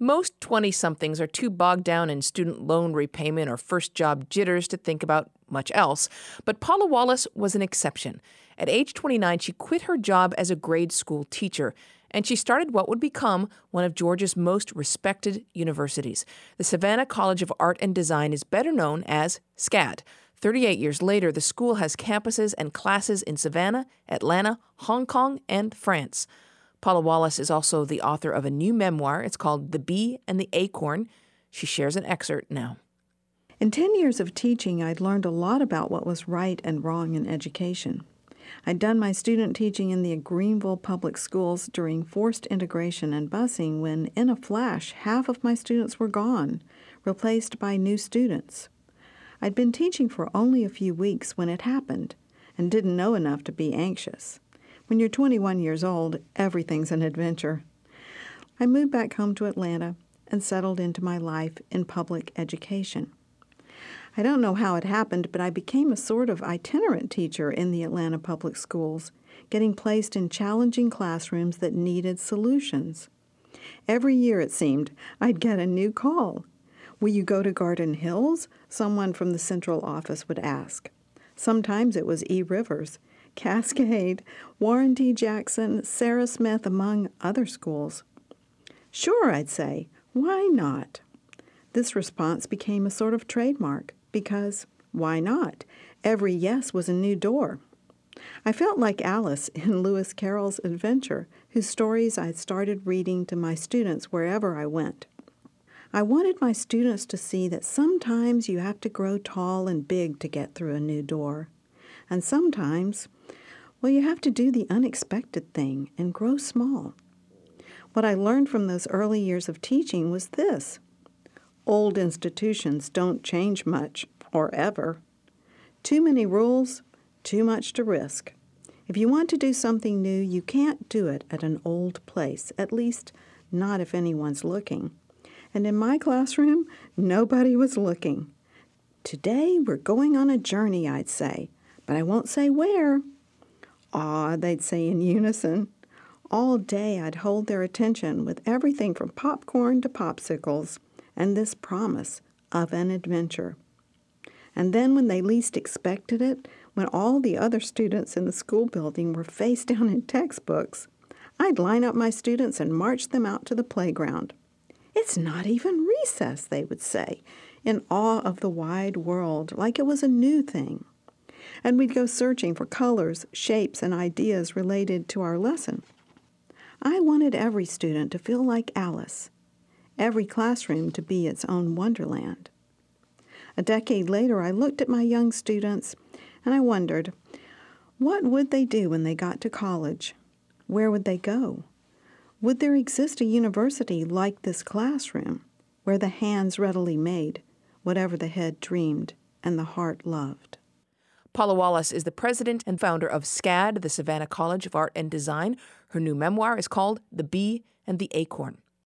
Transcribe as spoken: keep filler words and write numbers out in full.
Most twenty-somethings are too bogged down in student loan repayment or first job jitters to think about much else. But Paula Wallace was an exception. At age twenty-nine, she quit her job as a grade school teacher, and she started what would become one of Georgia's most respected universities. The Savannah College of Art and Design is better known as SCAD. thirty-eight years later, the school has campuses and classes in Savannah, Atlanta, Hong Kong, and France. Paula Wallace is also the author of a new memoir. It's called The Bee and the Acorn. She shares an excerpt now. In ten years of teaching, I'd learned a lot about what was right and wrong in education. I'd done my student teaching in the Greenville Public Schools during forced integration and busing when, in a flash, half of my students were gone, replaced by new students. I'd been teaching for only a few weeks when it happened and didn't know enough to be anxious. When you're twenty-one years old, everything's an adventure. I moved back home to Atlanta and settled into my life in public education. I don't know how it happened, but I became a sort of itinerant teacher in the Atlanta public schools, getting placed in challenging classrooms that needed solutions. Every year, it seemed, I'd get a new call. "Will you go to Garden Hills?" someone from the central office would ask. Sometimes it was E. Rivers, Cascade, Warren T. Jackson, Sarah Smith, among other schools. "Sure," I'd say. "Why not?" This response became a sort of trademark because, why not? Every yes was a new door. I felt like Alice in Lewis Carroll's Adventure, whose stories I started reading to my students wherever I went. I wanted my students to see that sometimes you have to grow tall and big to get through a new door. And sometimes, well, you have to do the unexpected thing and grow small. What I learned from those early years of teaching was this: old institutions don't change much, or ever. Too many rules, too much to risk. If you want to do something new, you can't do it at an old place, at least not if anyone's looking. And in my classroom, nobody was looking. "Today we're going on a journey," I'd say, "but I won't say where." "Aw," they'd say in unison. All day I'd hold their attention with everything from popcorn to popsicles and this promise of an adventure. And then when they least expected it, when all the other students in the school building were face down in textbooks, I'd line up my students and march them out to the playground. "It's not even recess," they would say, in awe of the wide world, like it was a new thing. And we'd go searching for colors, shapes, and ideas related to our lesson. I wanted every student to feel like Alice, every classroom to be its own wonderland. A decade later, I looked at my young students and I wondered, what would they do when they got to college? Where would they go? Would there exist a university like this classroom, where the hands readily made whatever the head dreamed and the heart loved? Paula Wallace is the president and founder of SCAD, the Savannah College of Art and Design. Her new memoir is called The Bee and the Acorn.